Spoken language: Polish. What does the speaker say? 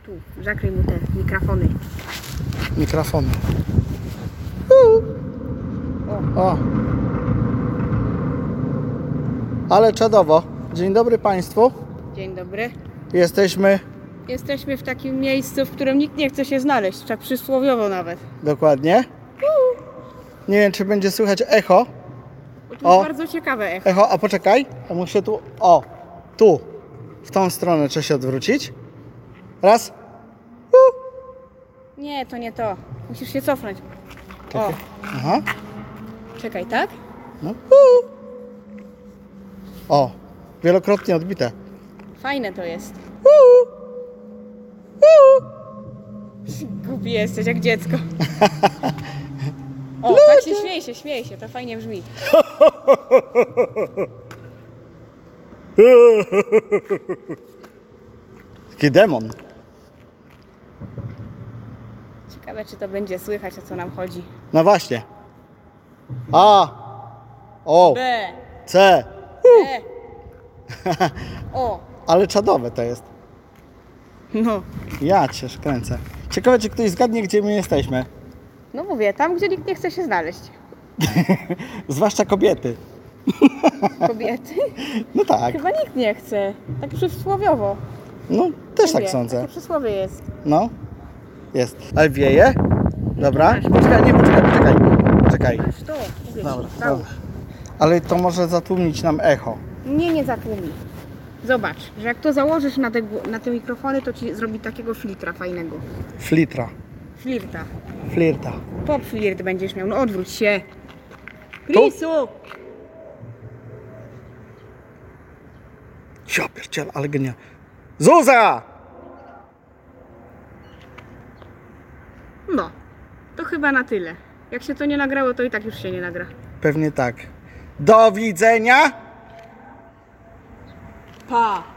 Tu, zakryj mu te mikrofony. Mikrofony. O. Ale czadowo. Dzień dobry Państwu. Dzień dobry. Jesteśmy w takim miejscu, w którym nikt nie chce się znaleźć, tak przysłowiowo nawet. dokładnie. Nie wiem, czy będzie słychać echo. Bo tu jest bardzo ciekawe echo. Echo, a poczekaj. Ja muszę tu. O, tu. W tą stronę trzeba się odwrócić. Raz. Nie, to nie to. Musisz się cofnąć. Czekaj. Aha. Czekaj, tak? No. O, wielokrotnie odbite. Fajne to jest. Głupi jesteś, jak dziecko. O, tak się śmiej się, to fajnie brzmi. Taki demon. Ciekawe, czy to będzie słychać, o co nam chodzi. No właśnie. A. O. B, C. E, O. Ale czadowe to jest. No. Ja cię kręcę. Ciekawe, czy ktoś zgadnie, gdzie my jesteśmy. No mówię, tam, gdzie nikt nie chce się znaleźć. Zwłaszcza kobiety. Kobiety? No tak. Chyba nikt nie chce. Tak przysłowiowo. No, też tak Mówię, sądzę. Takie przysłowie jest. No. Jest. Ale wieje? Dobra. Poczekaj, nie, poczekaj. Poczekaj. Aż to. Mówię ci, Dobra. załóż. Ale to może zatłumić nam echo. Nie zatłumi. Zobacz, że jak to założysz na te mikrofony, to ci zrobi takiego filtra fajnego. Flirta. Flirta. Flirta. Pop flirt będziesz miał. No odwróć się. Lisu! Ja pierdziel, ale genia. Zuza! No. To chyba na tyle. Jak się to nie nagrało, to i tak już się nie nagra. Pewnie tak. Do widzenia! Pa!